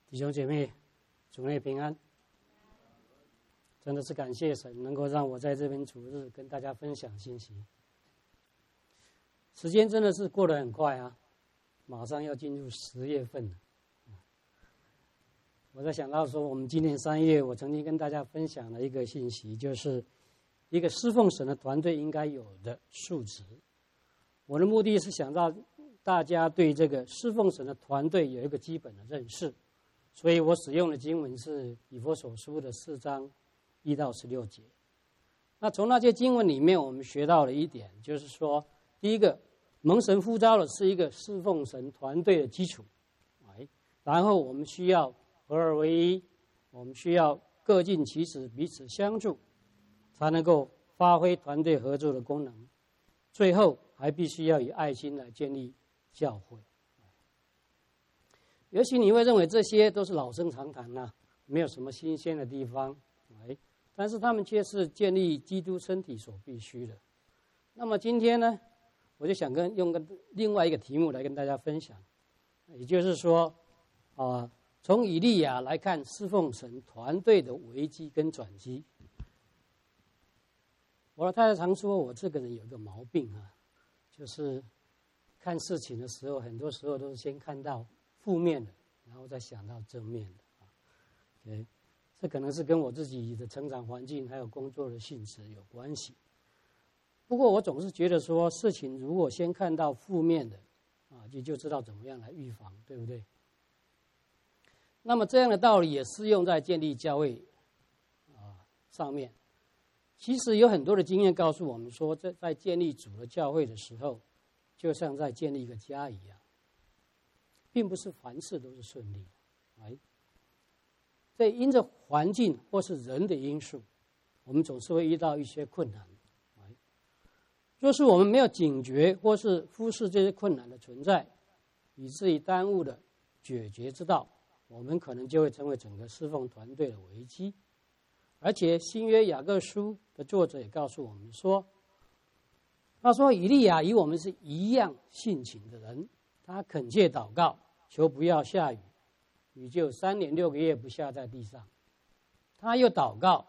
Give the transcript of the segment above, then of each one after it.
弟兄姐妹，主内平安。真的是感谢神，能够让我在这边主日跟大家分享信息。时间真的是过得很快啊，马上要进入10月份了。我在想到说，我们今年3月，我曾经跟大家分享了一个信息，就是一个侍奉神的团队应该有的素质。我的目的是想让大家对这个侍奉神的团队有一个基本的认识，所以我使用的经文是以弗所书的4章1到16节。那从那些经文里面，我们学到了一点，就是说，第一个，蒙神呼召的是一个侍奉神团队的基础，然后我们需要合而为一，我们需要各尽其职，彼此相助，才能够发挥团队合作的功能。最后还必须要以爱心来建立教会。也许你会认为这些都是老生常谈啊，没有什么新鲜的地方，但是他们却是建立基督身体所必须的。那么今天呢，我就想用另外一个题目来跟大家分享，也就是说，从以利亚来看侍奉神团队的危机跟转机。我的太太常说我这个人有一个毛病啊，就是看事情的时候，很多时候都是先看到负面的，然后再想到正面的。这可能是跟我自己的成长环境还有工作的性质有关系。不过我总是觉得说，事情如果先看到负面的，就知道怎么样来预防，对不对？那么这样的道理也适用在建立教会上面。其实有很多的经验告诉我们说，在建立主的教会的时候，就像在建立一个家一样，并不是凡事都是顺利的。在因着环境或是人的因素，我们总是会遇到一些困难。若是我们没有警觉或是忽视这些困难的存在，以至于耽误了解决之道，我们可能就会成为整个侍奉团队的危机。而且新约雅各书的作者也告诉我们说，他说以利亚与我们是一样性情的人，他恳切祷告，求不要下雨，雨就3年6个月不下在地上。他又祷告，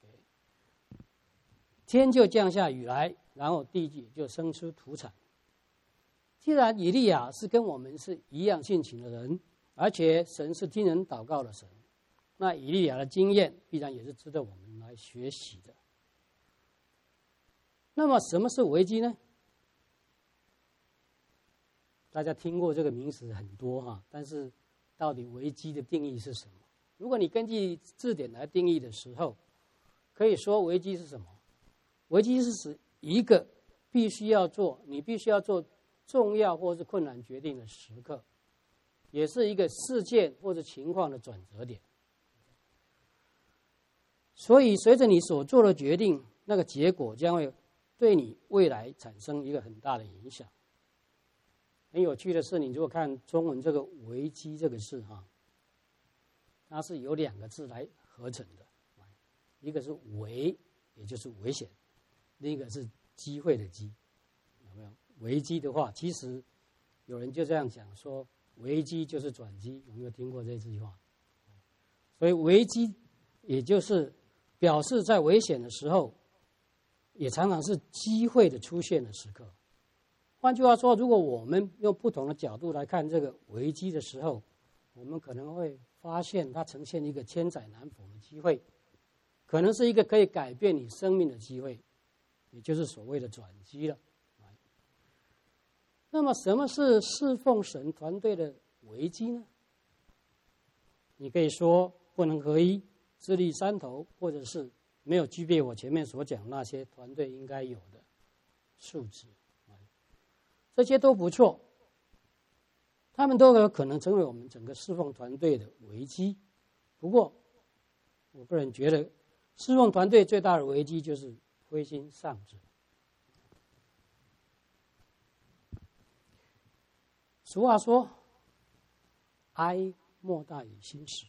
天就降下雨来，然后地就生出土产。既然以利亚是跟我们是一样性情的人，而且神是听人祷告的神，那以利亚的经验必然也是值得我们来学习的。那么什么是危机呢？大家听过这个名词很多但是到底危机的定义是什么？如果你根据字典来定义的时候，可以说危机是什么？危机是指一个你必须要做重要或是困难决定的时刻，也是一个事件或者情况的转折点。所以随着你所做的决定，那个结果将会对你未来产生一个很大的影响。很有趣的是，你如果看中文这个危机这个字它是由2个字来合成的，一个是危，也就是危险，另一个是机会的机，有没有？危机的话，其实有人就这样讲说，危机就是转机，有没有听过这句话？所以危机也就是表示在危险的时候，也常常是机会的出现的时刻。换句话说，如果我们用不同的角度来看这个危机的时候，我们可能会发现它呈现一个千载难逢的机会，可能是一个可以改变你生命的机会，也就是所谓的转机了。那么什么是侍奉神团队的危机呢？你可以说不能合一，自立山头，或者是没有具备我前面所讲那些团队应该有的素质，这些都不错，他们都有可能成为我们整个侍奉团队的危机。不过我个人觉得侍奉团队最大的危机就是灰心丧志。俗话说，哀莫大于心死。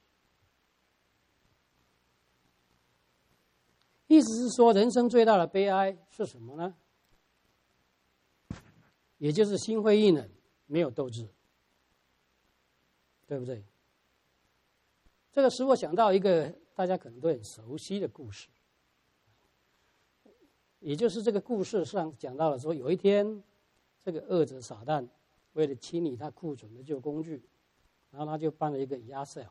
意思是说，人生最大的悲哀是什么呢？也就是心灰意冷，没有斗志，对不对？ 这个使我想到一个大家可能都很熟悉的故事，也就是这个故事上讲到了说，有一天，这个恶者撒旦为了清理他库存的旧工具，然后他就办了一个押 sale。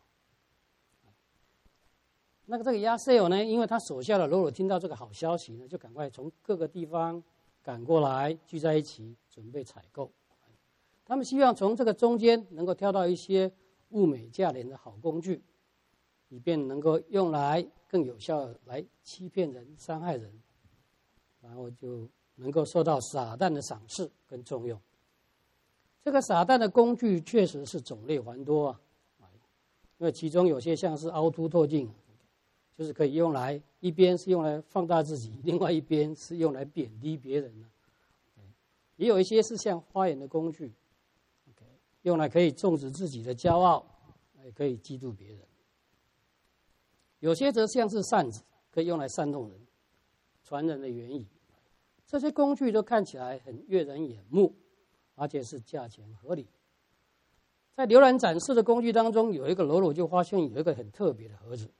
那个这个押 sale 呢，因为他手下的喽啰听到这个好消息呢，就赶快从各个地方赶过来，聚在一起准备采购。他们希望从这个中间能够挑到一些物美价廉的好工具，以便能够用来更有效地来欺骗人、伤害人，然后就能够受到撒旦的赏识跟重用。这个撒旦的工具确实是种类繁多啊，因为其中有些像是凹凸透镜，就是可以用来一边是用来放大自己，另外一边是用来贬低别人的。也有一些是像花眼的工具，用来可以种植自己的骄傲，也可以嫉妒别人。有些则像是扇子，可以用来煽动人、传人的言语。这些工具都看起来很悦人眼目，而且是价钱合理。在浏览展示的工具当中，有一个喽啰就发现有一个很特别的盒子，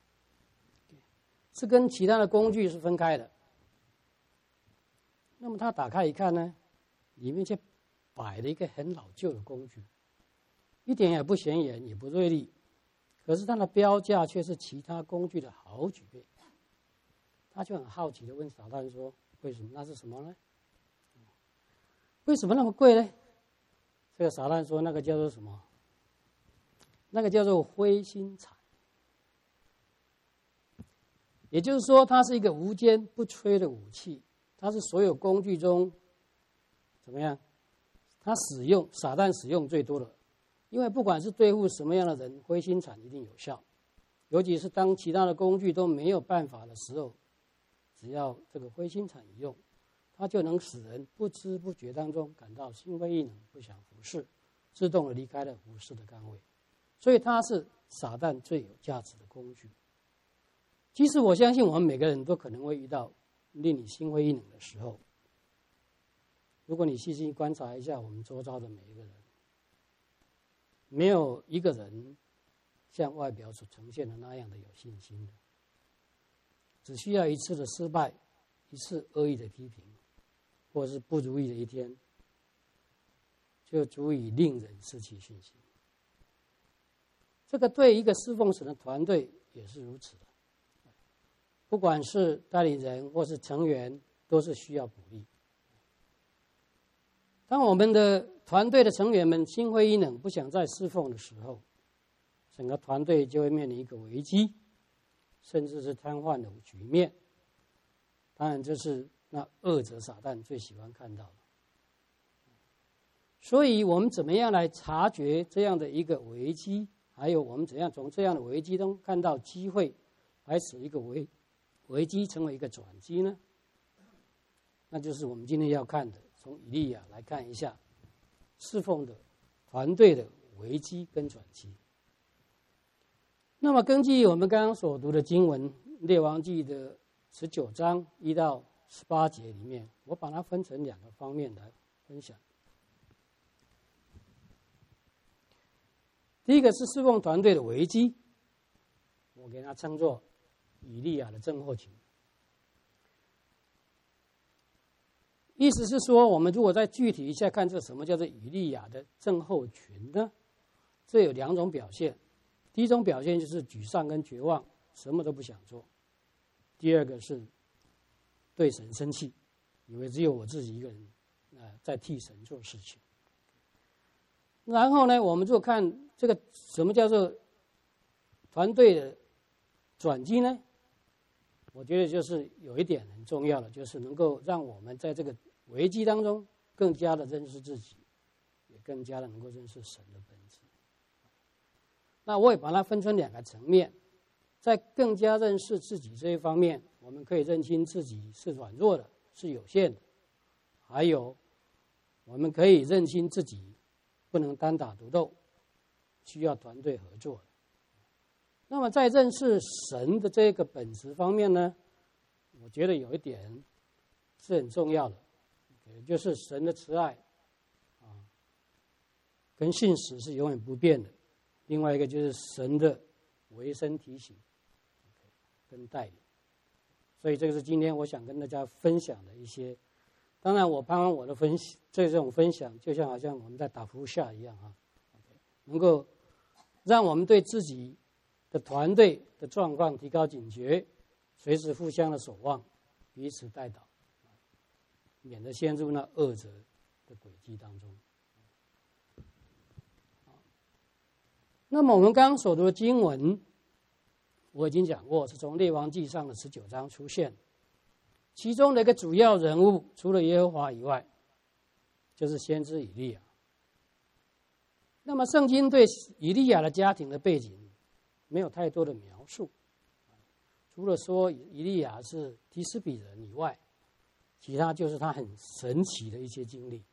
是跟其他的工具是分开的。那么他打开一看呢，里面却摆了一个很老旧的工具，一点也不显眼，也不锐利，可是它的标价却是其他工具的好几倍。他就很好奇的问撒旦说：“为什么？那是什么呢？为什么那么贵呢？”这个撒旦说：“那个叫做什么？那个叫做灰心彩。也就是说，它是一个无坚不摧的武器，它是所有工具中怎么样？它撒旦使用最多的，因为不管是对付什么样的人，灰心铲一定有效。尤其是当其他的工具都没有办法的时候，只要这个灰心铲一用，它就能使人不知不觉当中感到心灰意冷，不想服侍，自动的离开了服侍的岗位。所以它是撒旦最有价值的工具。其实我相信我们每个人都可能会遇到令你心灰意冷的时候。如果你细心观察一下我们周遭的每一个人，没有一个人像外表所呈现的那样的有信心的。只需要一次的失败，一次恶意的批评，或是不如意的一天，就足以令人失去信心。这个对一个侍奉神的团队也是如此的。不管是带领人或是成员，都是需要鼓励。当我们的团队的成员们心灰意冷，不想再侍奉的时候，整个团队就会面临一个危机，甚至是瘫痪的局面。当然，这是那恶者撒旦最喜欢看到的。所以我们怎么样来察觉这样的一个危机，还有我们怎样从这样的危机中看到机会，来使一个危机成为一个转机呢？那就是我们今天要看的，从以利亚来看一下侍奉的团队的危机跟转机。那么根据我们刚刚所读的经文《列王记》的19章1到18节里面，我把它分成2个方面来分享。第一个是侍奉团队的危机，我给它称作以利亚的症候群。意思是说，我们如果再具体一下看这什么叫做以利亚的症候群呢？这有2种表现。第一种表现就是沮丧跟绝望，什么都不想做。第二个是对神生气，以为只有我自己一个人在替神做事情。然后呢，我们就看这个什么叫做团队的转机呢？我觉得就是有一点很重要的，就是能够让我们在这个危机当中更加的认识自己，也更加的能够认识神的本质。那我也把它分成2个层面，在更加认识自己这一方面，我们可以认清自己是软弱的，是有限的，还有我们可以认清自己不能单打独斗，需要团队合作。那么在认识神的这个本质方面呢，我觉得有一点是很重要的，就是神的慈爱跟信实是永远不变的。另外一个就是神的维生提醒跟带领。所以这个是今天我想跟大家分享的一些。当然，我盼望我的这种分享，就像好像我们在打扑克一样啊，能够让我们对自己的团队的状况提高警觉，随时互相的守望，彼此带导，免得陷入那恶者的轨迹当中。那么我们刚刚所读的经文，我已经讲过，是从列王纪上的19章出现。其中的一个主要人物，除了耶和华以外，就是先知以利亚。那么圣经对以利亚的家庭的背景没有太多的描述，除了说以利亚是提斯比人以外，其他就是他很神奇的一些经历。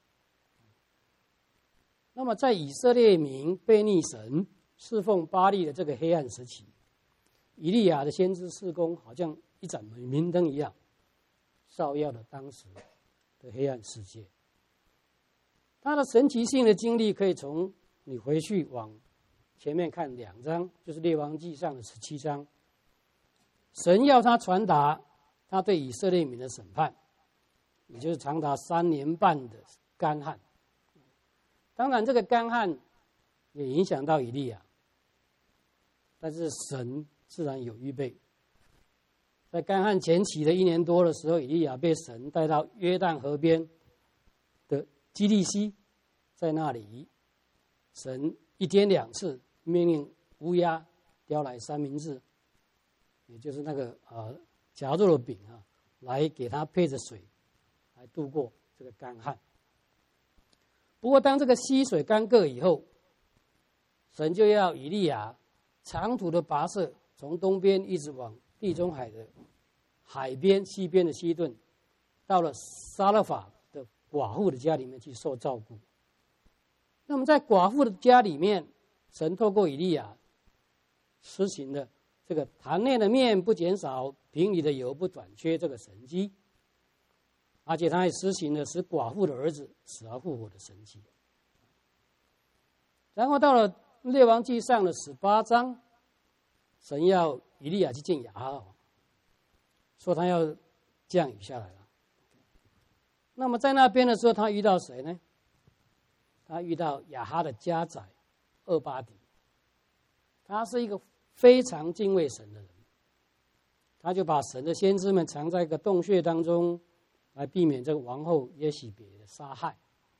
那么在以色列民背逆神、侍奉巴力的这个黑暗时期，以利亚的先知事工好像一盏明灯一样，照耀了当时的黑暗世界。他的神奇性的经历可以从你回去往前面看2章，就是列王纪上的17章。神要他传达他对以色列民的审判，也就是长达3年半的干旱。当然这个干旱也影响到以利亚，但是神自然有预备。在干旱前期的1年多的时候，以利亚被神带到约旦河边的基利西，在那里神1天2次命令乌鸦叼来三明治，也就是那个夹肉的饼啊，来给他配着水，来度过这个干旱。不过当这个溪水干涸以后，神就要以利亚长途的跋涉，从东边一直往地中海的海边西边的西顿，到了撒勒法的寡妇的家里面去受照顾。那么在寡妇的家里面，神透过以利亚施行的这个坛内的面不减少，瓶里的油不短缺这个神迹，而且他也施行了使寡妇的儿子死而复活的神迹。然后到了列王纪上的18章，神要以利亚去见亚哈王，说他要降雨下来了。那么在那边的时候，他遇到谁呢？他遇到亚哈的家宰俄巴底，他是一个非常敬畏神的人，他就把神的先知们藏在一个洞穴当中，来避免这个王后耶洗别的杀害。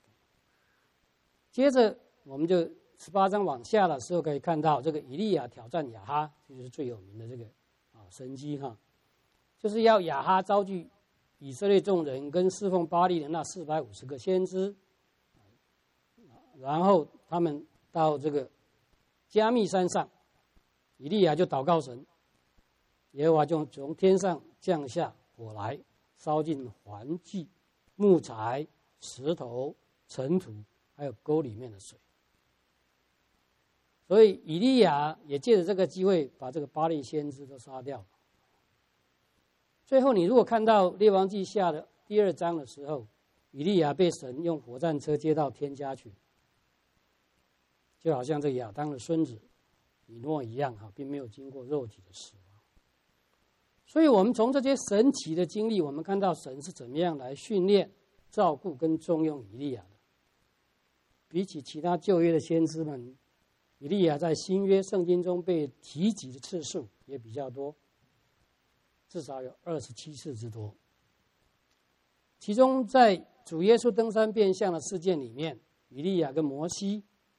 接着我们就18章往下的时候可以看到，这个以利亚挑战亚哈，这就是最有名的这个神迹哈，就是要亚哈招聚以色列众人跟侍奉巴力的那450个先知，然后他们到这个加密山上，以利亚就祷告神，耶和华就从天上降下火来，烧尽燔祭、木材、石头、尘土，还有沟里面的水。所以以利亚也借着这个机会，把这个巴力先知都杀掉了。最后，你如果看到列王纪下的第2章的时候，以利亚被神用火战车接到天家去，就好像这亚当的孙子以诺一样哈，并没有经过肉体的死亡。所以我们从这些神奇的经历，我们看到神是怎么样来训练、照顾跟重用以利亚的。比起其他旧约的先知们，以利亚在新约圣经中被提及的次数也比较多，至少有27次之多。其中在主耶稣登山变相的事件里面，以利亚跟摩西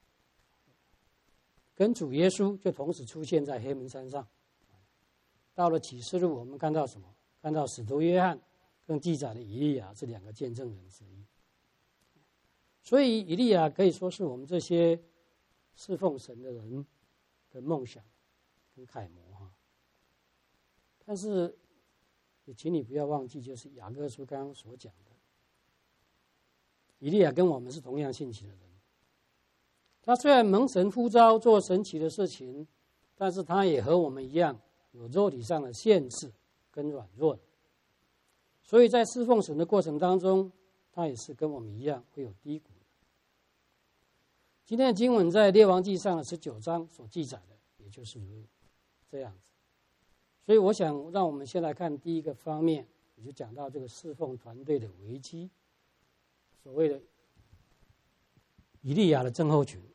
跟主耶稣就同时出现在黑门山上。到了启示录，我们看到什么？看到使徒约翰更记载了以利亚是2个见证人之一。所以以利亚可以说是我们这些侍奉神的人的梦想跟楷模哈。但是也请你不要忘记，就是雅各书刚刚所讲的，以利亚跟我们是同样性情的人。他虽然蒙神呼召做神奇的事情，但是他也和我们一样有肉体上的限制跟软弱。所以在侍奉神的过程当中，他也是跟我们一样会有低谷的。今天的经文在列王纪上的19章所记载的， 也就是这样子。所以我想让我们先来看第一个方面，也就讲到这个侍奉团队的危机，所谓的以利亚的症候群。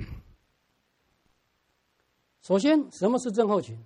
首先，什么是症候群？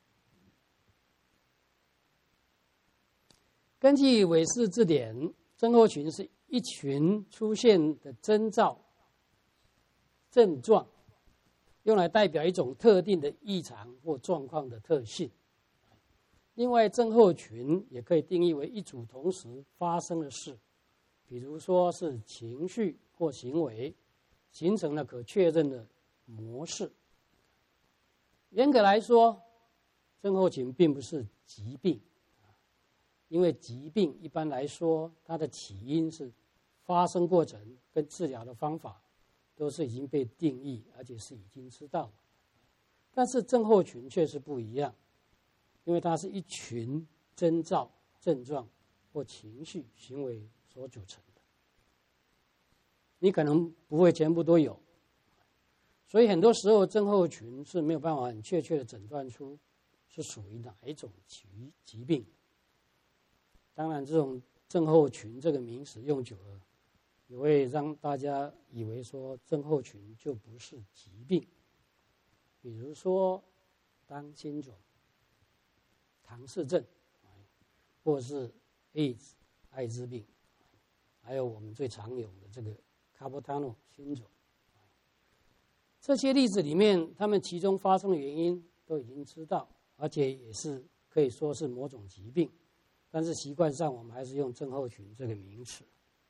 根据韦氏字典，症候群是一群出现的征兆、症状，用来代表一种特定的异常或状况的特性。另外，症候群也可以定义为一组同时发生的事，比如说是情绪或行为，形成了可确认的模式。严格来说，症候群并不是疾病，因为疾病一般来说，它的起因是发生过程跟治疗的方法都是已经被定义，而且是已经知道。但是症候群却是不一样，因为它是一群征兆、症状或情绪、行为所组成的。你可能不会全部都有，所以很多时候症候群是没有办法很确切的诊断出是属于哪一种疾病。当然，这种症候群这个名词用久了，也会让大家以为说症候群就不是疾病，比如说Down syndrome、唐氏症，或是 AIDS 艾滋病，还有我们最常有的这个 Carpal tunnel syndrome。这些例子里面，他们其中发生的原因都已经知道，而且也是可以说是某种疾病，但是习惯上我们还是用症候群这个名词。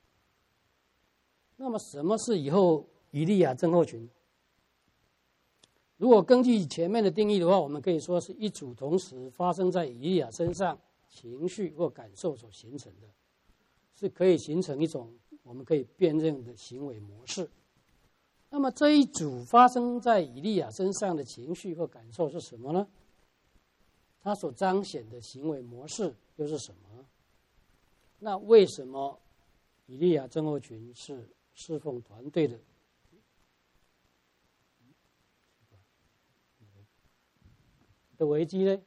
那么什么是以后以利亚症候群？如果根据前面的定义的话，我们可以说是一组同时发生在以利亚身上情绪或感受所形成的，是可以形成一种我们可以辨认的行为模式。那么这一组发生在以利亚身上的情绪或感受是什么呢？它所彰显的行为模式又是什么？那为什么以利亚症候群是侍奉团队的危机呢？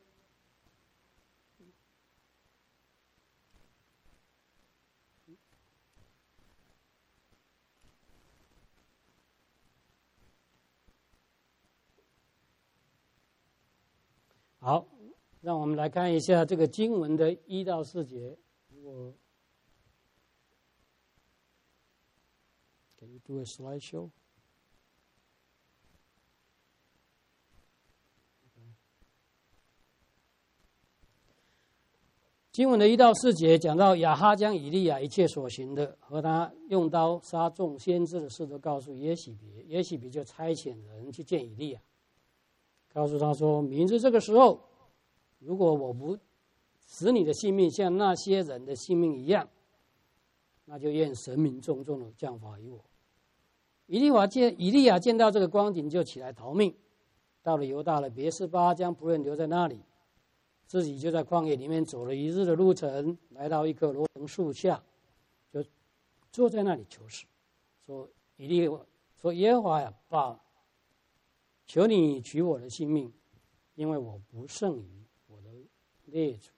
好，让我们来看一下这个经文的1到4节。Can you do a slideshow?经文的1到4节讲到亚哈将以利亚一切所行的和他用刀杀众先知的事都告诉耶洗别，耶洗别就差遣人去见以利亚，告诉他说：明日这个时候，如果我不使你的性命像那些人的性命一样，那就愿神明重重的降罚于我。以利亚见到这个光景，就起来逃命，到了犹大的别是巴，将仆人留在那里，自己就在旷野里面走了1日的路程，来到一棵罗藤树下，就坐在那里求死，说耶和华呀，爸，求你取我的性命，因为我不胜于我的列祖。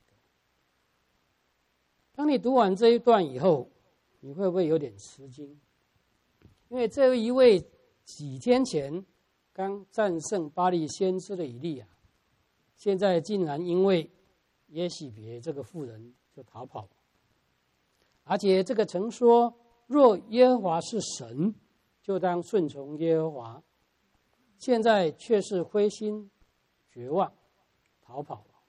当你读完这一段以后，你会不会有点吃惊？因为这一位几天前刚战胜巴力先知的以利亚，现在竟然因为耶洗别这个妇人就逃跑了，而且这个曾说若耶和华是神，就当顺从耶和华，现在却是灰心绝望逃跑了。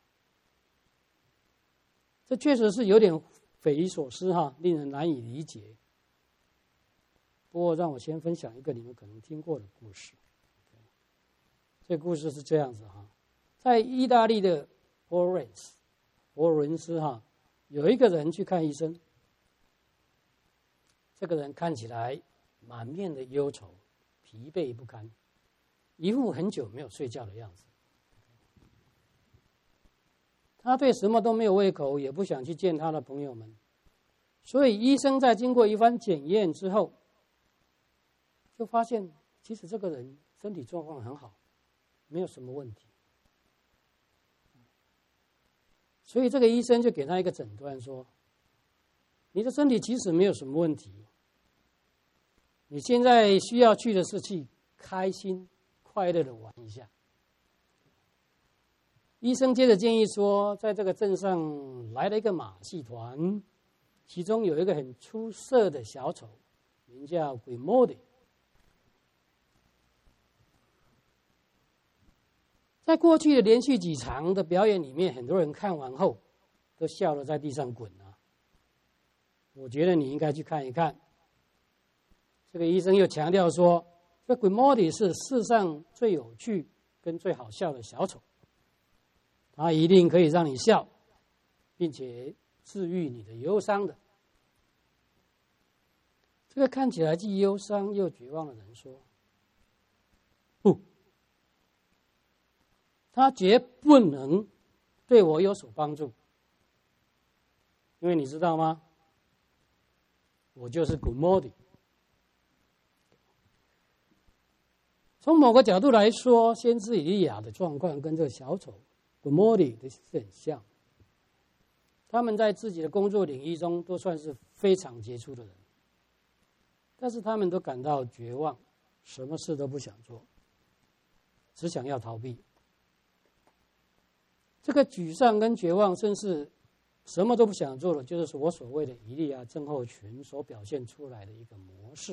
这确实是有点匪夷所思哈，令人难以理解。不过让我先分享一个你们可能听过的故事。这个故事是这样子哈，在意大利的佛罗伦斯哈，有一个人去看医生，这个人看起来满面的忧愁，疲惫不堪，一副很久没有睡觉的样子。他对什么都没有胃口，也不想去见他的朋友们，所以医生在经过一番检验之后，就发现其实这个人身体状况很好， 没有什么问题。所以这个医生就给他一个诊断说，你的身体其实没有什么问题，你现在需要去的是去开心快乐的玩一下。医生接着建议说，在这个镇上来了一个马戏团，其中有一个很出色的小丑，名叫鬼莫迪。在过去的连续几场的表演里面，很多人看完后都笑得在地上滚啊。我觉得你应该去看一看。这个医生又强调说，这鬼莫迪是世上最有趣跟最好笑的小丑，他一定可以让你笑，并且治愈你的忧伤的。这个看起来既忧伤又绝望的人说，不，他绝不能对我有所帮助，因为你知道吗？我就是鬼莫迪。从某个角度来说，先知以利亚的状况跟这个小丑鬼莫迪的是很像。他们在自己的工作领域中都算是非常杰出的人，但是他们都感到绝望，什么事都不想做，只想要逃避。这个沮丧跟绝望，甚至什么都不想做的，就是我所谓的以利亚症候群所表现出来的一个模式。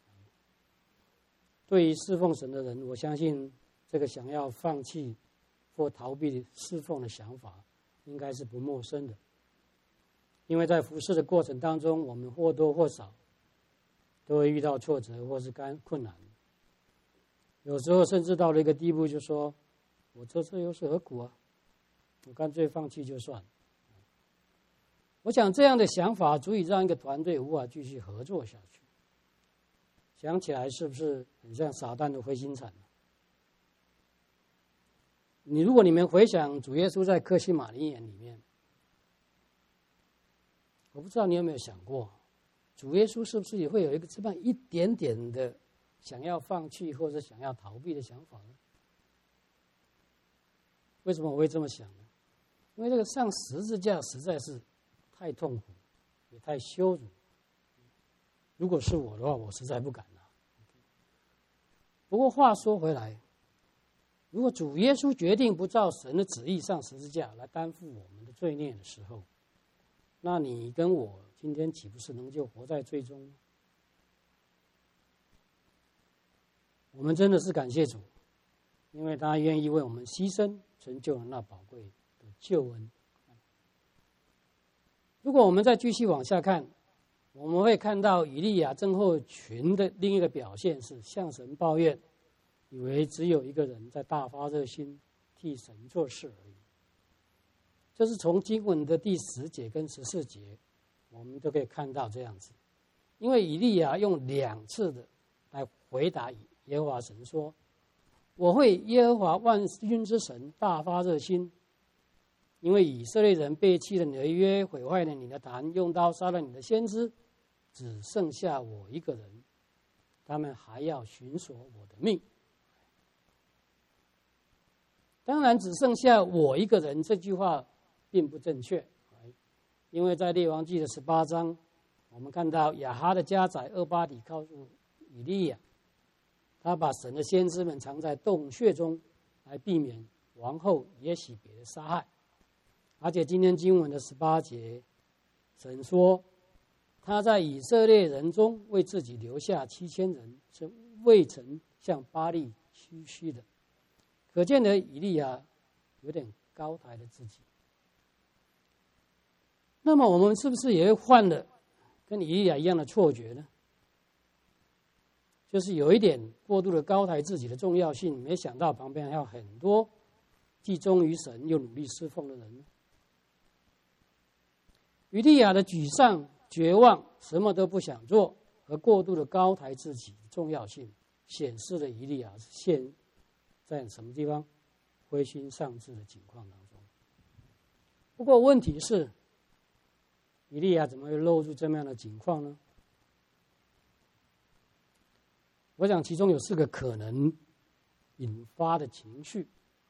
对于侍奉神的人，我相信这个想要放弃或逃避侍奉的想法应该是不陌生的，因为在服侍的过程当中，我们或多或少都会遇到挫折或是困难，有时候甚至到了一个地步，就说我这又是何苦啊，我干脆放弃就算了。我想这样的想法足以让一个团队无法继续合作下去。想起来是不是很像撒旦的灰心惨呢？如果你们回想主耶稣在客西马尼园里面，我不知道你有没有想过，主耶稣是不是也会有一个这么一点点的想要放弃或者想要逃避的想法呢？为什么我会这么想呢？因为这个上十字架实在是太痛苦，也太羞辱。如果是我的话，我实在不敢啊。不过话说回来，如果主耶稣决定不照神的旨意上十字架来担负我们的罪孽的时候，那你跟我今天岂不是能就活在罪中？我们真的是感谢主，因为他愿意为我们牺牲，成就了那宝贵的救恩。如果我们再继续往下看，我们会看到以利亚症候群的另一个表现是向神抱怨，以为只有一个人在大发热心替神做事而已。这是从经文的第10节跟14节，我们都可以看到这样子。因为以利亚用2次的来回答耶和华神说：“我会耶和华万军之神大发热心，因为以色列人背弃了你的约，毁坏了你的坛，用刀杀了你的先知，只剩下我一个人，他们还要寻索我的命。”当然，只剩下我一个人这句话并不正确，因为在列王记的18章，我们看到亚哈的家宰俄巴底告诉以利亚，他把神的先知们藏在洞穴中，来避免王后耶洗别的杀害。而且今天经文的18节，神说他在以色列人中为自己留下7000人，是未曾向巴力屈膝的。可见的以利亚有点高抬了自己。那么我们是不是也会犯了跟以利亚一样的错觉呢？就是有一点过度的高抬自己的重要性，没想到旁边还有很多既忠于神又努力侍奉的人。以利亚的沮丧、绝望、什么都不想做和过度的高抬自己的重要性，显示了以利亚现在什么地方灰心丧志的情况当中。不过问题是，以利亚怎么会落入这么样的境况呢？我想其中有4个可能。 引发的情绪。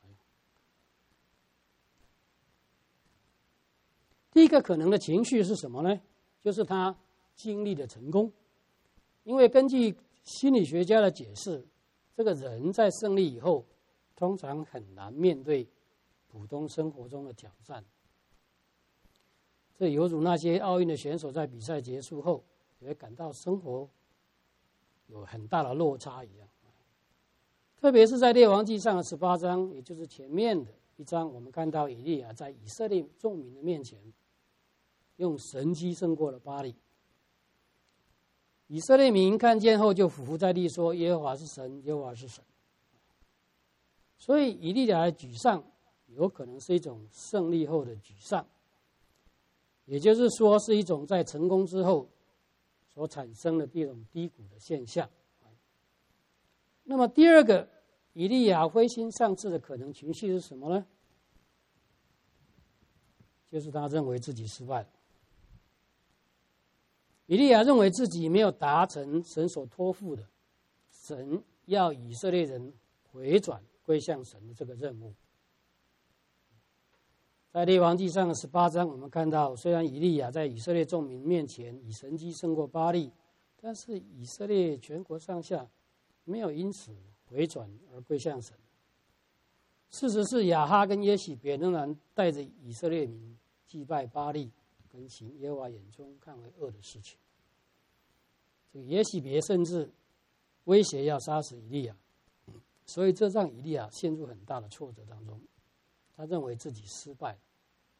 第一个可能的情绪是什么呢？就是他经历的成功。因为根据心理学家的解释，这个人在胜利以后，通常很难面对普通生活中的挑战。这犹如那些奥运的选手在比赛结束后，也感到生活有很大的落差一样。特别是在列王纪上的18章，也就是前面的一章，我们看到以利亚在以色列众民的面前，用神迹胜过了巴力。以色列民看见后就俯伏在地说：“耶和华是神，耶和华是神。”所以以利亚的沮丧有可能是一种胜利后的沮丧，也就是说是一种在成功之后所产生的这种低谷的现象。那么第二个以利亚灰心丧志的可能情绪是什么呢？就是他认为自己失败了。以利亚认为自己没有达成神所托付的，神要以色列人回转归向神的这个任务。在列王纪上的18章，我们看到，虽然以利亚在以色列众民面前以神迹胜过巴力，但是以色列全国上下没有因此回转而归向神。事实是亚哈跟耶洗别仍然带着以色列民祭拜巴力，跟行耶和华眼中看为恶的事情。这个耶洗别甚至威胁要杀死以利亚，所以这让以利亚陷入很大的挫折当中。他认为自己失败了。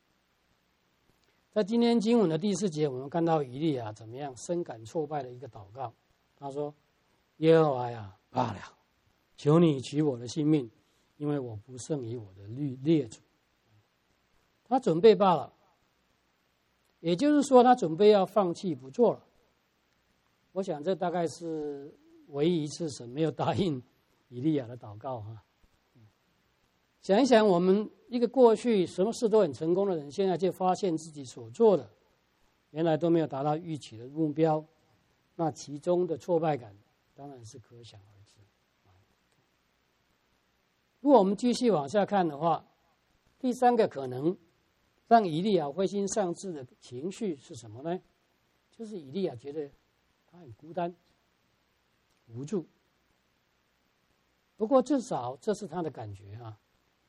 在今天经文的第4节，我们看到以利亚怎么样深感挫败的一个祷告。他说：“耶和华呀，罢了，求你取我的性命，因为我不胜于我的列祖。”他准备罢了，也就是说，他准备要放弃不做了。我想这大概是唯一一次神没有答应以利亚的祷告哈。想一想，我们一个过去什么事都很成功的人，现在就发现自己所做的原来都没有达到预期的目标，那其中的挫败感当然是可想而知。如果我们继续往下看的话，第3个可能让以利亚灰心丧志的情绪是什么呢？就是以利亚觉得他很孤单、无助。不过至少这是他的感觉啊。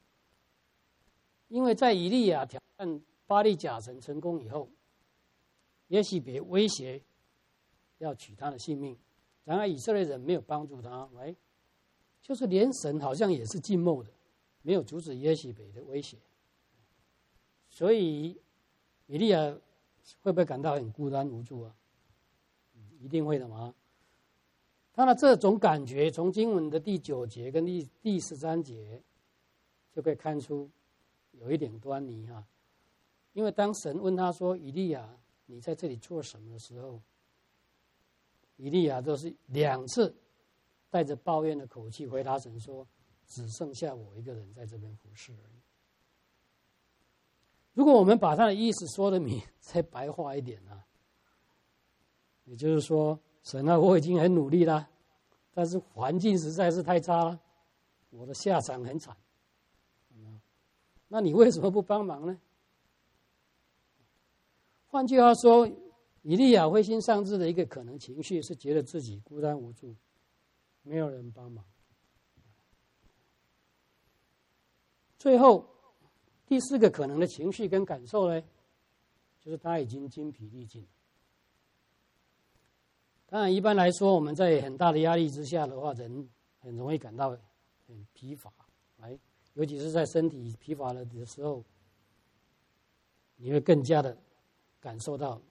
因为在以利亚挑战巴力甲神成功以后，耶洗别威胁要取他的性命，然而以色列人没有帮助他，就是连神好像也是静默的，没有阻止耶洗别的威胁。所以以利亚会不会感到很孤单无助啊？一定会的嘛。他的这种感觉，从经文的第9节跟第13节就可以看出有一点端倪哈。因为当神问他说：“以利亚，你在这里做什么？”的时候，以利亚都是2次带着抱怨的口气回答神说：“只剩下我一个人在这边服侍而已。”如果我们把他的意思说的再白话一点啊，也就是说，神啊，我已经很努力了，但是环境实在是太差了，我的下场很惨。那你为什么不帮忙呢？换句话说，以利亚灰心丧志的一个可能情绪是觉得自己孤单无助，没有人帮忙。最后第4个可能的情绪跟感受呢，就是他已经精疲力尽。当然，一般来说，我们在很大的压力之下的话，人很容易感到很疲乏，尤其是在身体疲乏了的时候，你会更加的感受到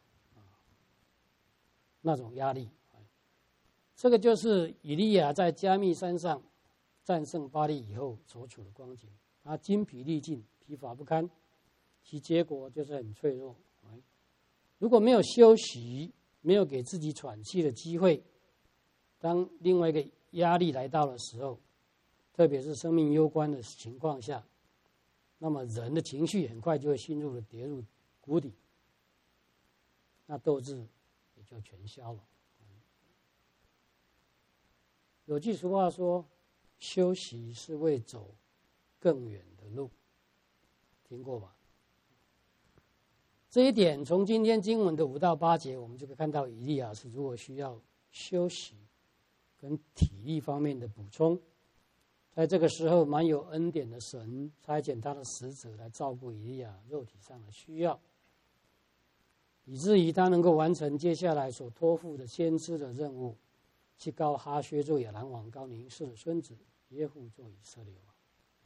那种压力。这个就是以利亚在加密山上战胜巴力以后所处的光景。他精疲力尽，疲乏不堪，其结果就是很脆弱。如果没有休息，没有给自己喘气的机会，当另外一个压力来到的时候，特别是生命攸关的情况下，那么人的情绪很快就会跌入谷底，那斗志也就全消了。有句俗话说：“ 休息是为走更远的路，听过吧？这一点从今天经文的5到8节，我们就可以看到以利亚是如果需要休息跟体力方面的补充。在这个时候，蛮有恩典的神差遣他的使者来照顾以利亚肉体上的需要，以至于他能够完成接下来所托付的先知的任务，去膏哈薛做亚兰王，膏宁示的孙子耶户做以色列王。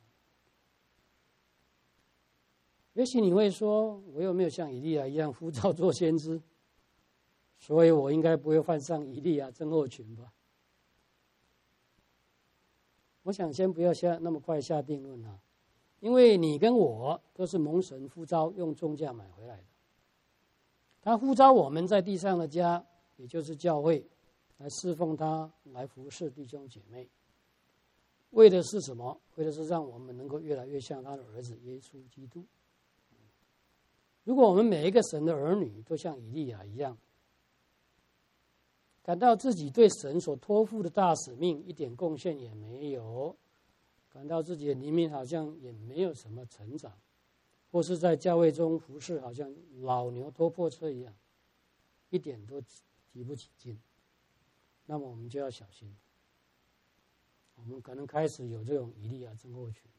也许你会说，我又没有像以利亚一样呼召做先知，所以我应该不会犯上以利亚症候群吧？我想先不要那么快下定论啊，因为你跟我都是蒙神呼召用重价买回来的。他呼召我们在地上的家，也就是教会，来侍奉他，来服侍弟兄姐妹，为的是什么？为的是让我们能够越来越像他的儿子耶稣基督。如果我们每一个神的儿女都像以利亚一样，感到自己对神所托付的大使命一点贡献也没有，感到自己的灵命好像也没有什么成长，或是在教会中服侍好像老牛拖破车一样，一点都提不起劲，那么我们就要小心，我们可能开始有这种以利亚症候群。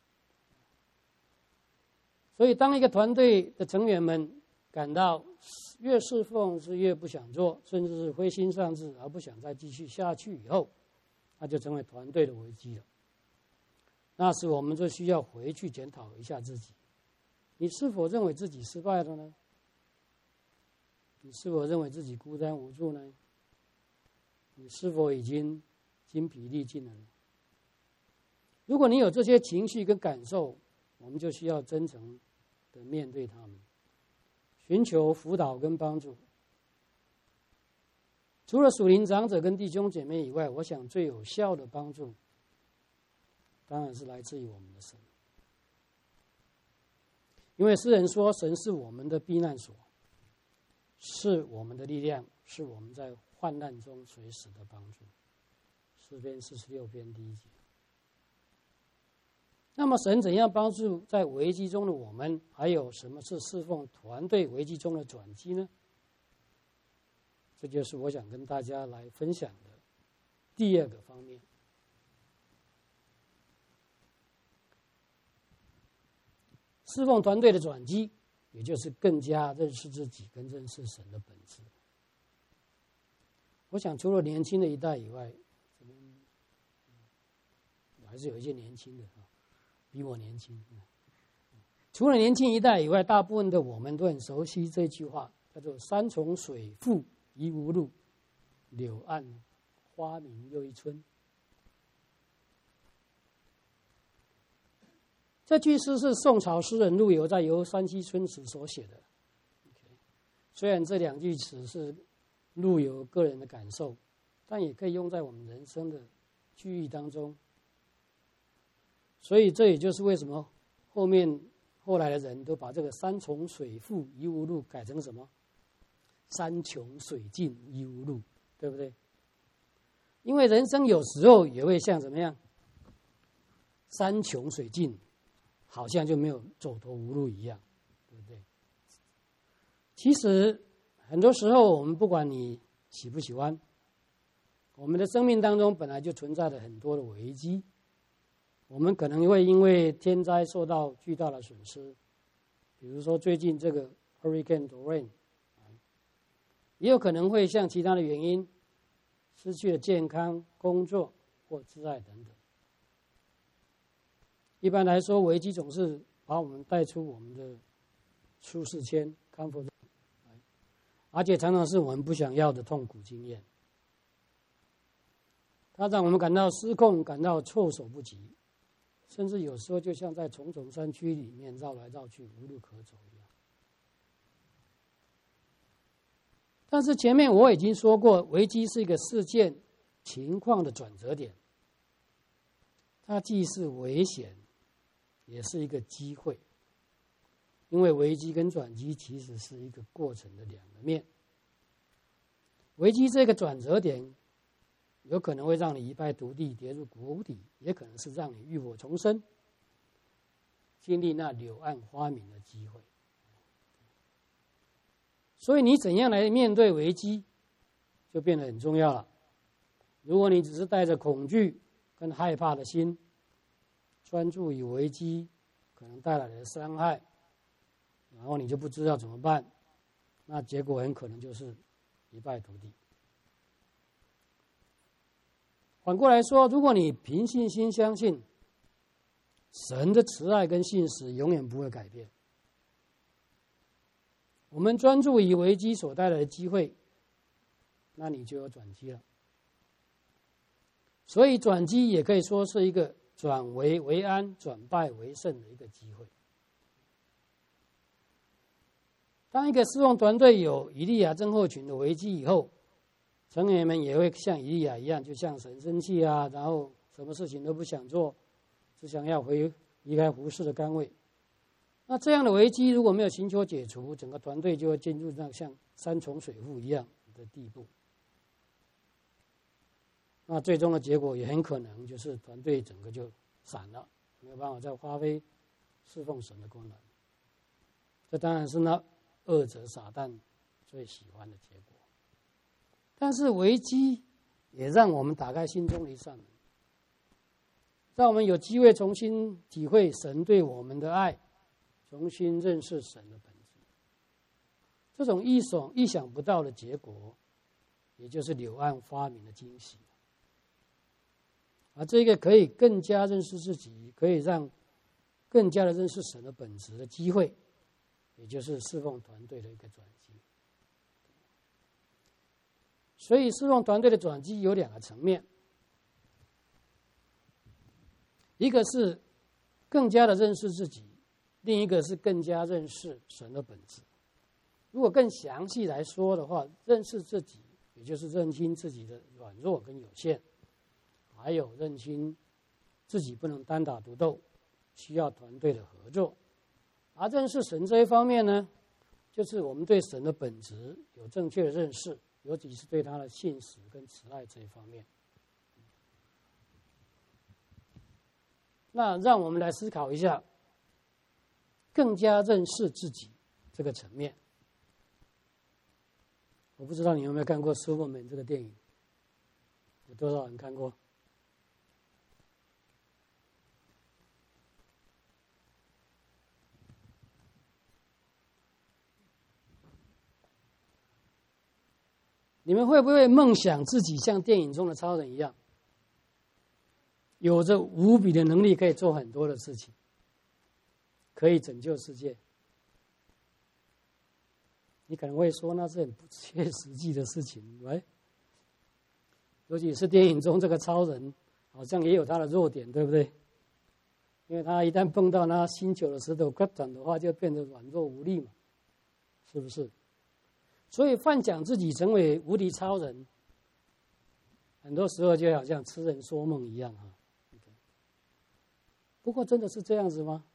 所以当一个团队的成员们感到越侍奉是越不想做，甚至是灰心丧志而不想再继续下去以后，那就成为团队的危机了。那时我们就需要回去检讨一下自己，你是否认为自己失败了呢？你是否认为自己孤单无助呢？你是否已经精疲力尽了呢？如果你有这些情绪跟感受，我们就需要真诚的面对他们，寻求辅导跟帮助。除了属灵长者跟弟兄姐妹以外，我想最有效的帮助当然是来自于我们的神，因为诗人说神是我们的避难所，是我们的力量，是我们在患难中随时的帮助。诗篇46篇第1节。那么神怎样帮助在危机中的我们？还有什么是侍奉团队危机中的转机呢？这就是我想跟大家来分享的第2个方面。侍奉团队的转机，也就是更加认识自己跟认识神的本质。我想除了年轻的一代以外，这边还是有一些年轻的比我年轻。除了年轻一代以外，大部分的我们都很熟悉这句话，叫做山重水复疑无路，柳暗花明又一村。这句诗是宋朝诗人陆游在《游山西村词》所写的。虽然这2句词是陆游个人的感受，但也可以用在我们人生的句意当中。所以这也就是为什么后来的人都把这个山重水复疑无路改成什么？山穷水尽疑无路，对不对？因为人生有时候也会像怎么样？山穷水尽，好像就没有走投无路一样，对不对？其实很多时候我们不管你喜不喜欢，我们的生命当中本来就存在着很多的危机。我们可能会因为天灾受到巨大的损失，比如说最近这个 Hurricane Dorian， 也有可能会像其他的原因失去了健康、工作或挚爱等等。一般来说，危机总是把我们带出我们的舒适圈 comfort zone， 而且常常是我们不想要的痛苦经验。它让我们感到失控，感到措手不及，甚至有时候就像在重重山区里面绕来绕去，无路可走一样。但是前面我已经说过，危机是一个事件情况的转折点，它既是危险，也是一个机会。因为危机跟转机其实是一个过程的2个面。危机这个转折点， 有可能会让你一败涂地，跌入谷底，也可能是让你浴火重生，经历那柳暗花明的机会。所以你怎样来面对危机，就变得很重要了。如果你只是带着恐惧跟害怕的心，专注于危机可能带来的伤害，然后你就不知道怎么办，那结果很可能就是一败涂地。反过来说，如果你凭信心相信神的慈爱跟信实永远不会改变，我们专注于危机所带来的机会，那你就有转机了。所以转机也可以说是一个转危为安、转败为胜的一个机会。当一个侍奉团队有以利亚症候群的危机以后，成员们也会像以利亚一样，就像神生气啊，然后什么事情都不想做，只想要离开服事的岗位。那这样的危机如果没有寻求解除，整个团队就会进入到像山重水复一样的地步。那最终的结果也很可能就是团队整个就散了，没有办法再发挥侍奉神的功能。这当然是那恶者撒旦最喜欢的结果。但是危机也让我们打开心中的一扇门，让我们有机会重新体会神对我们的爱，重新认识神的本质。这种意想不到的结果，也就是柳暗花明的惊喜。而这个可以更加认识自己，可以让更加的认识神的本质的机会，也就是侍奉团队的一个转机。所以侍奉团队的转机有两个层面，一个是更加的认识自己，另一个是更加认识神的本质。如果更详细来说的话，认识自己也就是认清自己的软弱跟有限，还有认清自己不能单打独斗，需要团队的合作。而认识神这一方面呢，就是我们对神的本质有正确的认识，尤其是对他的信实跟慈爱这一方面。那让我们来思考一下，更加认识自己这个层面。我不知道你有没有看过《Superman》这个电影，有多少人看过？你们会不会梦想自己像电影中的超人一样，有着无比的能力，可以做很多的事情，可以拯救世界？你可能会说那是很不切实际的事情，喂，尤其是电影中这个超人，好像也有他的弱点，对不对？因为他一旦碰到那星球的石头扩展的话，就变得软弱无力嘛，是不是？所以幻想自己成为无敌超人，很多时候就好像痴人说梦一样哈。不过真的是这样子吗？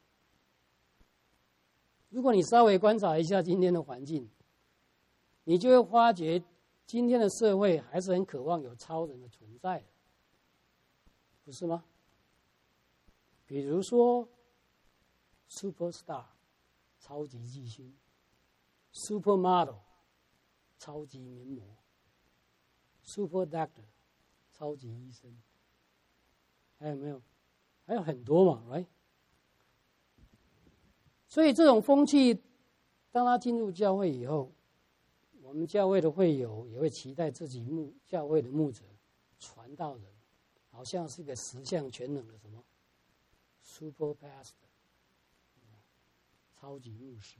如果你稍微观察一下今天的环境，你就会发觉今天的社会还是很渴望有超人的存在的，不是吗？比如说 superstar 超级巨星， supermodel 超级名模， super doctor 超级医生，还有没有？还有很多嘛 ，right？ 所以这种风气，当他进入教会以后，我们教会的会友也会期待自己教会的牧者、传道人，好像是一个十项全能的什么 super pastor， 超级牧师。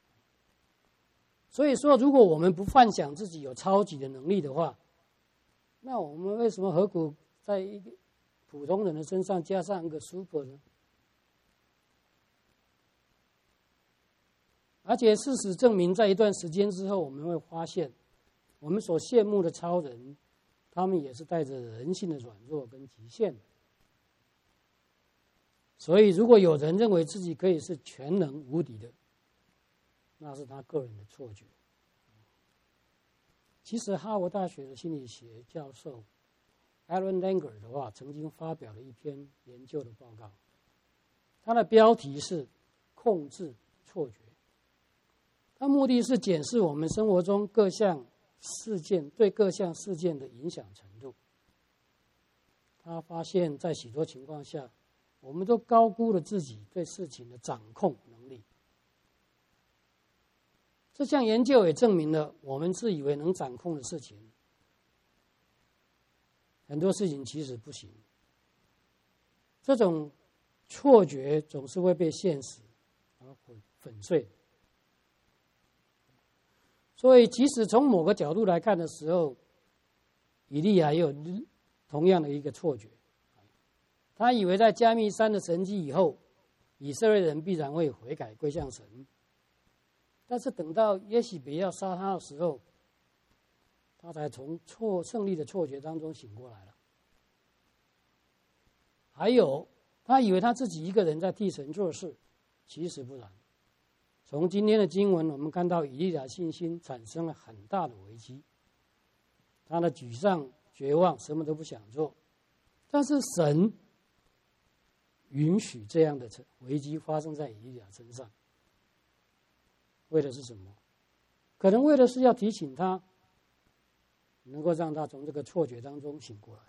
所以说，如果我们不幻想自己有超级的能力的话，那我们为什么何苦在一个普通人的身上加上一个 super 呢？而且事实证明，在一段时间之后，我们会发现，我们所羡慕的超人，他们也是带着人性的软弱跟极限的。所以，如果有人认为自己可以是全能无敌的，那是他个人的错觉。其实，哈佛大学的心理学教授 Alan Langer 的话，曾经发表了一篇研究的报告，它的标题是控制错觉。它目的是检视我们生活中各项事件对各项事件的影响程度。他发现，在许多情况下，我们都高估了自己对事情的掌控能力。这项研究也证明了，我们自以为能掌控的事情，很多事情其实不行。这种错觉总是会被现实而粉碎。所以，即使从某个角度来看的时候，以利亚也有同样的一个错觉。他以为在加密山的神迹以后，以色列人必然会悔改归向神。但是等到耶洗别要杀他的时候，他才从胜利的错觉当中醒过来了。还有，他以为他自己一个人在替神做事，其实不然。从今天的经文，我们看到以利亚信心产生了很大的危机，他的沮丧、绝望，什么都不想做。但是神允许这样的危机发生在以利亚身上，为的是什么？可能为的是要提醒他，能够让他从这个错觉当中醒过来。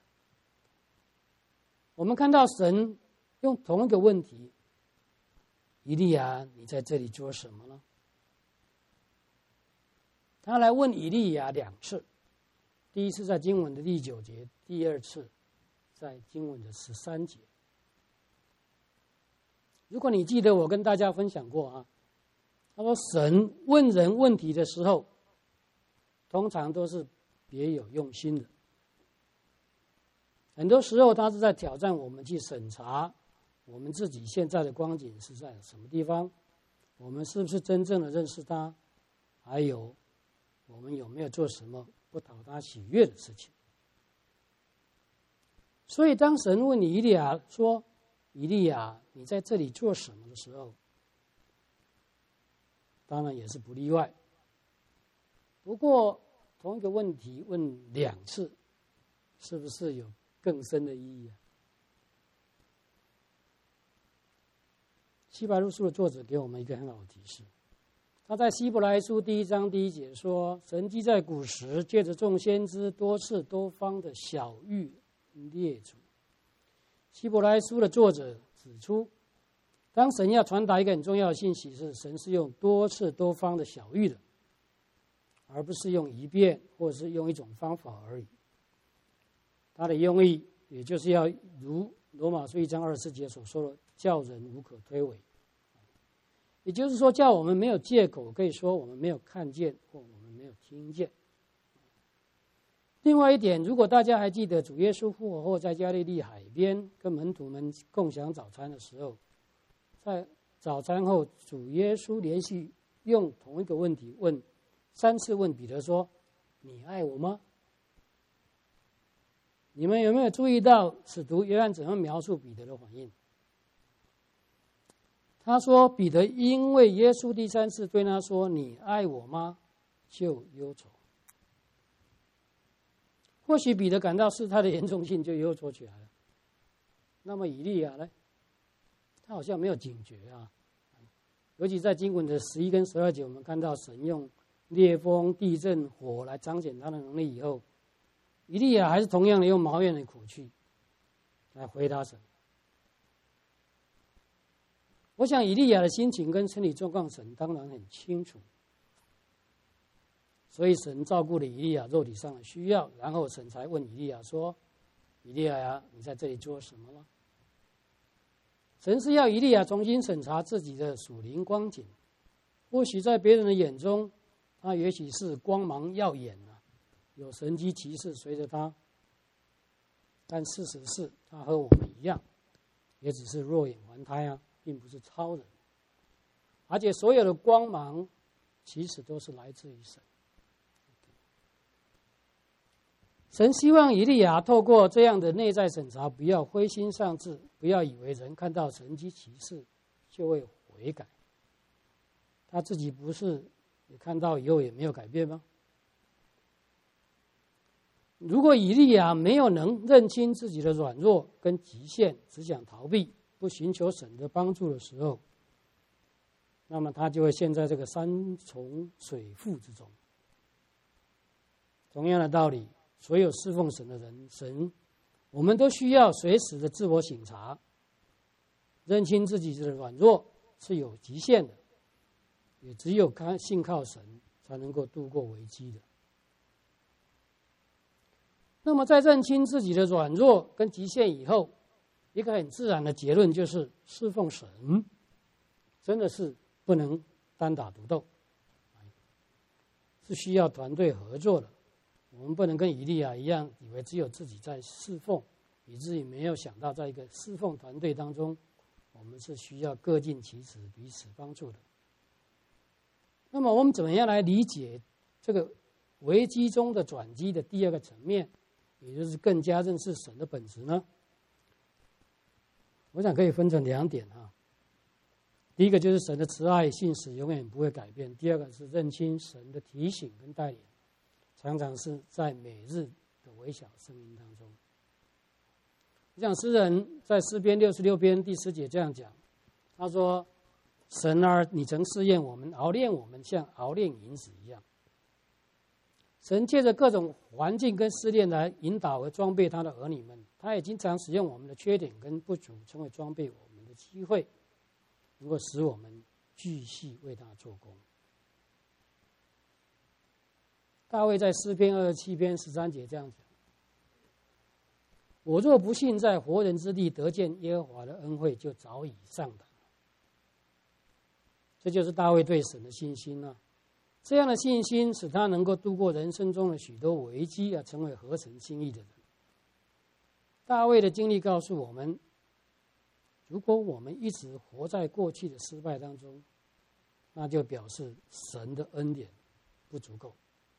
我们看到神用同一个问题，以利亚，你在这里做什么呢？他来问以利亚2次，第一次在经文的第9节，第二次在经文的13节。如果你记得，我跟大家分享过啊，他说神问人问题的时候，通常都是别有用心的。很多时候他是在挑战我们去审查我们自己现在的光景是在什么地方，我们是不是真正的认识他，还有我们有没有做什么不讨他喜悦的事情。所以当神问以利亚说，以利亚，你在这里做什么的时候，当然也是不例外。不过同一个问题问2次，是不是有更深的意义啊？希伯来书的作者给我们一个很好的提示，他在希伯来书第1章第1节说，神既在古时借着众先知多次多方的晓谕列祖。希伯来书的作者指出，当神要传达一个很重要的信息时，神是用多次多方的晓谕的，而不是用一遍或者是用一种方法而已。他的用意也就是要如罗马书1章24节所说的，叫人无可推诿。也就是说，叫我们没有借口可以说我们没有看见或我们没有听见。另外一点，如果大家还记得主耶稣复活后在加利利海边跟门徒们共享早餐的时候，在早餐后主耶稣连续用同一个问题3次问彼得说，你爱我吗？你们有没有注意到使徒约翰怎么描述彼得的反应？他说，彼得因为耶稣第3次对他说，你爱我吗？就忧愁。或许彼得感到事态的严重性，就忧愁起来了。那么以利亚呢？他好像没有警觉啊。尤其在经文的11跟12节，我们看到神用烈风、地震、火来彰显他的能力以后，以利亚还是同样的用埋怨的口气来回答神。我想以利亚的心情跟身体状况，神当然很清楚。所以神照顾了以利亚肉体上的需要，然后神才问以利亚说，以利亚呀，你在这里做什么呢？神是要以利亚重新审查自己的属灵光景。或许在别人的眼中，他也许是光芒耀眼啊，有神迹奇事随着他，但事实是他和我们一样，也只是弱眼凡胎啊，并不是超人。而且所有的光芒其实都是来自于神。神希望以利亚透过这样的内在审查，不要灰心丧志，不要以为人看到神迹奇事就会悔改。他自己不是也看到以后也没有改变吗？ 如果以利亚没有能认清自己的软弱跟极限，只想逃避，不寻求神的帮助的时候，那么他就会陷在这个山重水复之中。同样的道理，所有侍奉神的人，我们都需要随时的自我省察，认清自己的软弱是有极限的，也只有信靠神才能够度过危机的。那么在认清自己的软弱跟极限以后，一个很自然的结论就是侍奉神真的是不能单打独斗，是需要团队合作的。我们不能跟以利亚一样，以为只有自己在侍奉，以至于没有想到在一个侍奉团队当中，我们是需要各尽其职，彼此帮助的。那么我们怎么样来理解这个危机中的转机的第二个层面，也就是更加认识神的本质呢？我想可以分成2点啊。第一个就是神的慈爱信实永远不会改变，第二个是认清神的提醒跟带领，常常是在每日的微小声音当中。我想诗人在诗篇66篇第10节这样讲，他说：神啊，你曾试验我们，熬炼我们，像熬炼银子一样。神借着各种环境跟试炼来引导和装备他的儿女们，他也经常使用我们的缺点跟不足，成为装备我们的机会，能够使我们继续为他做工。大卫在诗篇27篇13节这样讲：我若不信在活人之地得见耶和华的恩惠，就早已上胆。这就是大卫对神的信心啊。这样的信心使他能够度过人生中的许多危机，而成为合神心意的人。大卫的经历告诉我们，如果我们一直活在过去的失败当中，那就表示神的恩典不足够。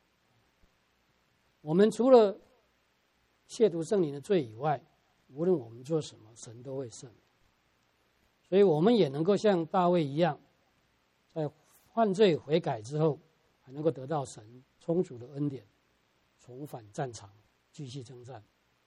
我们除了亵渎圣灵的罪以外，无论我们做什么，神都会赦免。所以我们也能够像大卫一样，在犯罪悔改之后，还能够得到神充足的恩典，重返战场，继续征战。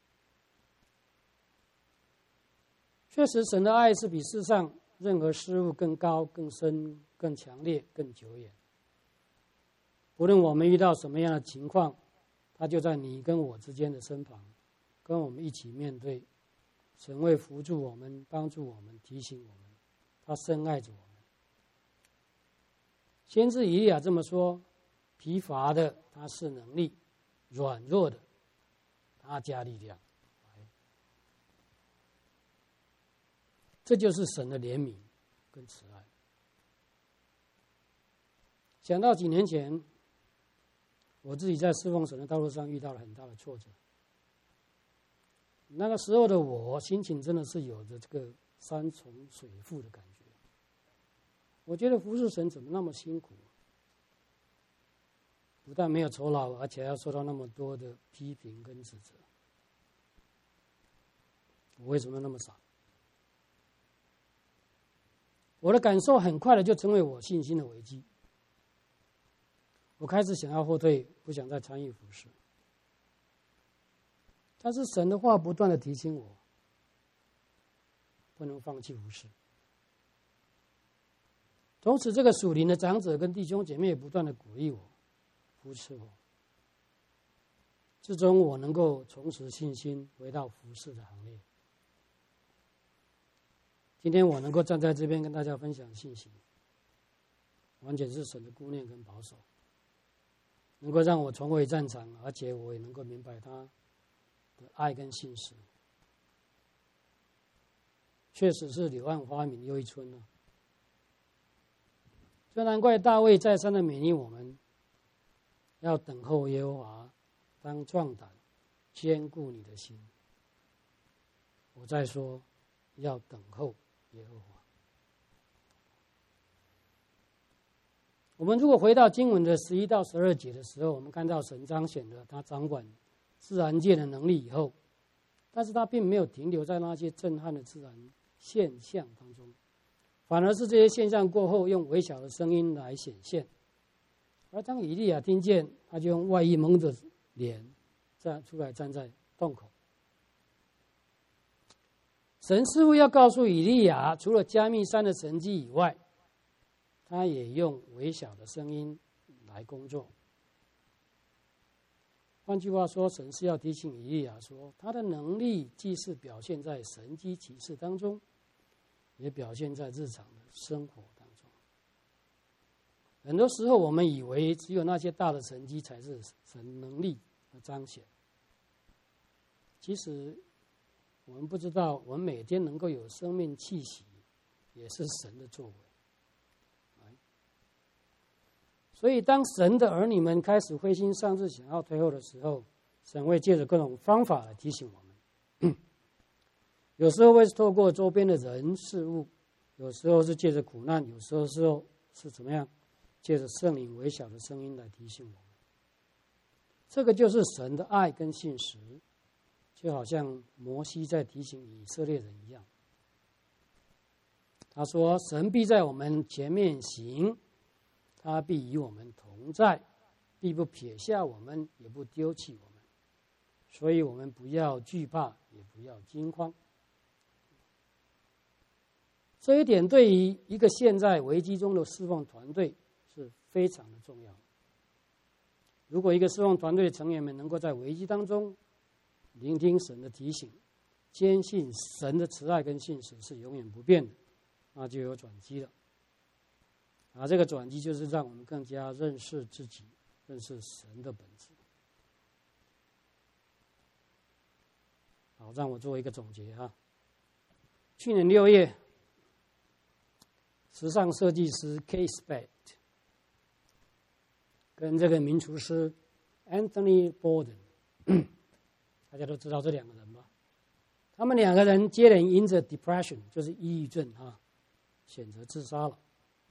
确实，神的爱是比世上任何事物更高、更深、更强烈、更久远。不论我们遇到什么样的情况，他就在你跟我之间的身旁，跟我们一起面对。神会扶助我们，帮助我们，提醒我们，他深爱着我们。先知以利亚这么说：疲乏的他是能力，软弱的他加力量。这就是神的怜悯跟慈爱。想到几年前，我自己在侍奉神的道路上遇到了很大的挫折。那个时候的我，心情真的是有着这个山重水复的感觉。我觉得服侍神怎么那么辛苦？不但没有酬劳，而且要受到那么多的批评跟指责。我为什么那么傻？我的感受很快的就成为我信心的危机。我开始想要后退，不想再参与服事。但是神的话不断的提醒我，不能放弃服事。同时，这个属灵的长者跟弟兄姐妹也不断的鼓励我，扶持我。最终，我能够重拾信心，回到服事的行列。今天我能够站在这边跟大家分享信息，完全是神的顾念跟保守，能够让我重回战场，而且我也能够明白他的爱跟信实。确实是柳暗花明又一村啊！这难怪大卫再三的勉励我们，要等候耶和华，当壮胆，坚固你的心。我再说，要等候耶和华。我们如果回到经文的11到12节的时候，我们看到神彰显了他掌管自然界的能力以后，但是他并没有停留在那些震撼的自然现象当中，反而是这些现象过后，用微小的声音来显现。而当以利亚听见，他就用外衣蒙着脸， 出来站在洞口。神似乎要告诉以利亚，除了加密山的神迹以外，他也用微小的声音来工作。换句话说，神是要提醒以利亚说，他的能力既是表现在神迹奇事当中，也表现在日常的生活当中。很多时候，我们以为只有那些大的神迹才是神能力的彰显。其实，我们不知道，我们每天能够有生命气息，也是神的作为。所以，当神的儿女们开始灰心丧志、想要退后的时候，神会借着各种方法来提醒我们。有时候会是透过周边的人事物，有时候是借着苦难，有时候是怎么样？借着圣灵微小的声音来提醒我们。这个就是神的爱跟信实，就好像摩西在提醒以色列人一样。他说：“神必在我们前面行。”他必与我们同在，必不撇下我们，也不丢弃我们。所以我们不要惧怕，也不要惊慌。这一点对于一个现在危机中的侍奉团队是非常的重要。如果一个侍奉团队的成员们能够在危机当中聆听神的提醒，坚信神的慈爱跟信实是永远不变的，那就有转机了。这个转机就是让我们更加认识自己，认识神的本质。好，让我做一个总结哈。去年6月，时尚设计师 Kate Spade 跟这个名厨师 Anthony Bourdain， 大家都知道这两个人吧？他们两个人接连因着 depression， 就是抑郁症选择自杀了。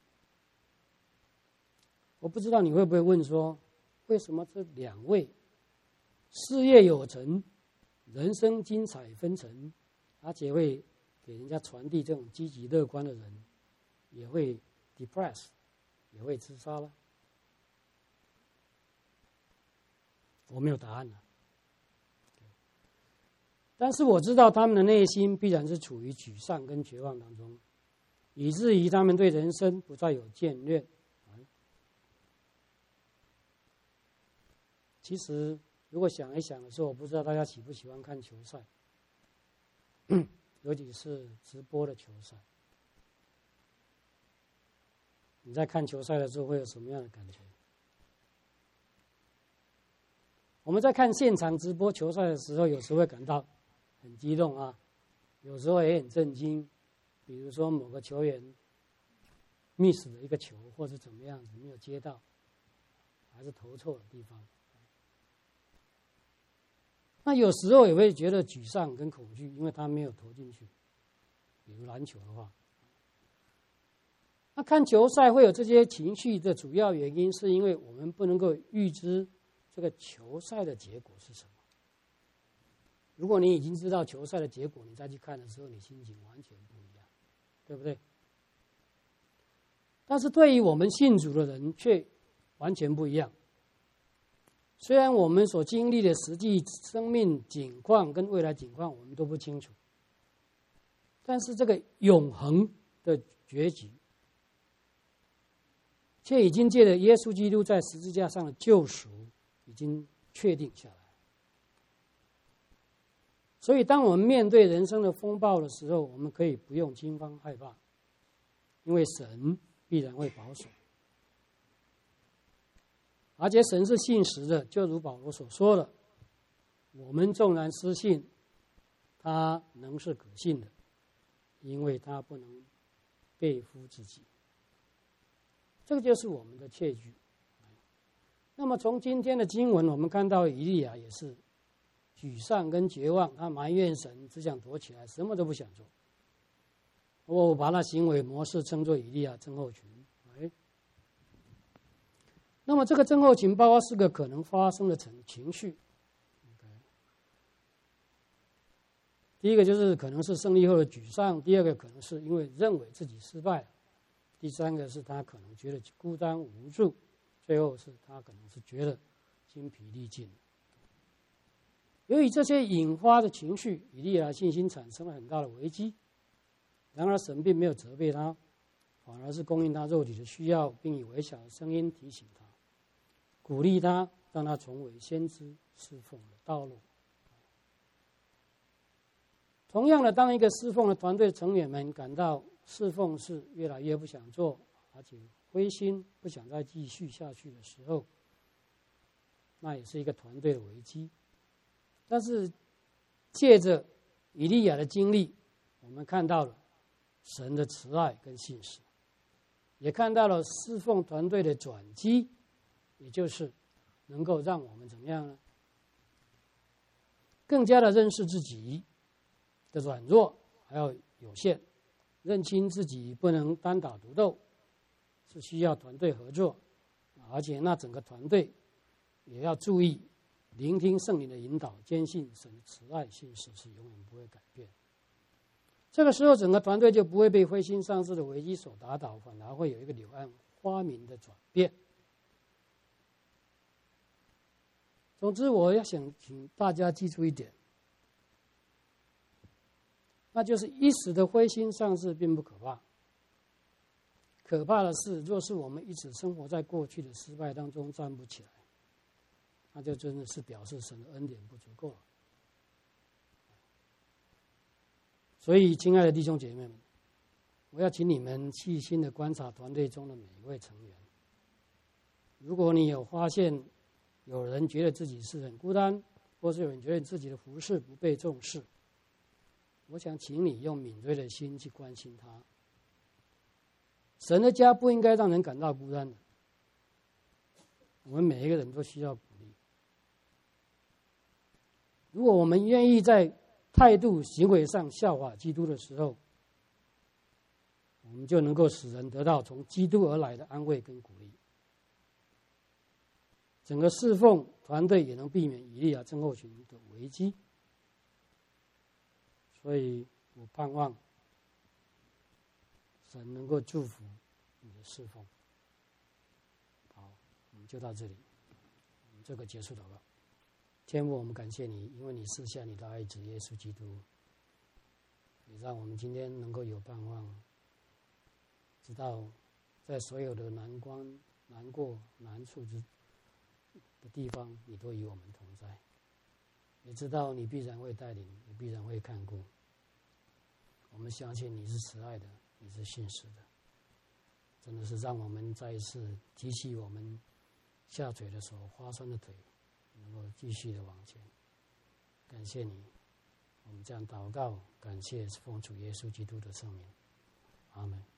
我不知道你会不会问说，为什么这两位事业有成、人生精彩纷呈，而且会给人家传递这种积极乐观的人，也会 depress， 也会自杀了？我没有答案了。但是我知道他们的内心必然是处于沮丧跟绝望当中，以至于他们对人生不再有眷恋。其实，如果想一想的时候，我不知道大家喜不喜欢看球赛，尤其是直播的球赛。你在看球赛的时候会有什么样的感觉？我们在看现场直播球赛的时候，有时候会感到很激动有时候也很震惊。比如说某个球员 miss 了一个球，或者怎么样子没有接到，还是投错的地方。那有时候也会觉得沮丧跟恐惧，因为他没有投进去。比如篮球的话，那看球赛会有这些情绪的主要原因，是因为我们不能够预知这个球赛的结果是什么。如果你已经知道球赛的结果，你再去看的时候，你心情完全不一样，对不对？但是对于我们信主的人却完全不一样。虽然我们所经历的实际生命景况跟未来景况我们都不清楚，但是这个永恒的结局却已经借着耶稣基督在十字架上的救赎已经确定下来。所以当我们面对人生的风暴的时候，我们可以不用惊慌害怕，因为神必然会保守。而且神是信实的，就如保罗所说的，我们纵然失信，他能是可信的，因为他不能背负自己。这个就是我们的切据。那么从今天的经文，我们看到以利亚也是沮丧跟绝望，他埋怨神，只想躲起来，什么都不想做。我把那行为模式称作以利亚症候群。那么这个症候群包括4个可能发生的情绪。第一个就是可能是胜利后的沮丧，第二个可能是因为认为自己失败了，第三个是他可能觉得孤单无助，最后是他可能是觉得精疲力尽。 由于这些引发的情绪，以利亚的信心产生了很大的危机。然而神并没有责备他，反而是供应他肉体的需要，并以微小的声音提醒他，鼓励他，让他重回先知侍奉的道路。同样的，当一个侍奉的团队成员们感到侍奉是越来越不想做，而且灰心不想再继续下去的时候，那也是一个团队的危机。但是借着以利亚的经历，我们看到了神的慈爱跟信实，也看到了侍奉团队的转机，也就是能够让我们怎么样呢？更加的认识自己的软弱还有有限，认清自己不能单打独斗，是需要团队合作，而且那整个团队也要注意聆听圣灵的引导，坚信神的慈爱信实是永远不会改变。这个时候，整个团队就不会被灰心丧志的危机所打倒，反而会有一个柳暗花明的转变。总之，我要想请大家记住一点，那就是一时的灰心丧志并不可怕，可怕的是，若是我们一直生活在过去的失败当中站不起来，那就真的是表示神的恩典不足够了。所以，亲爱的弟兄姐妹们，我要请你们细心的观察团队中的每一位成员。如果你有发现有人觉得自己是很孤单，或是有人觉得自己的服事不被重视，我想请你用敏锐的心去关心他。神的家不应该让人感到孤单的，我们每一个人都需要鼓励。如果我们愿意在态度行为上效法基督的时候，我们就能够使人得到从基督而来的安慰跟鼓励。整个侍奉团队也能避免以利亚症候群的危机。所以我盼望神能够祝福你的侍奉。好，我们就到这里，我们这个结束祷告。天父，我们感谢你，因为你赐下你的爱子耶稣基督，也让我们今天能够有盼望，知道在所有的难关、难过、难处的地方，你都与我们同在，也知道你必然会带领，也必然会看顾。我们相信你是慈爱的，你是信实的，真的是让我们再一次提起我们下垂的手、花酸的腿，能够继续的往前。感谢你，我们这样祷告，感谢奉主耶稣基督的圣名，阿门。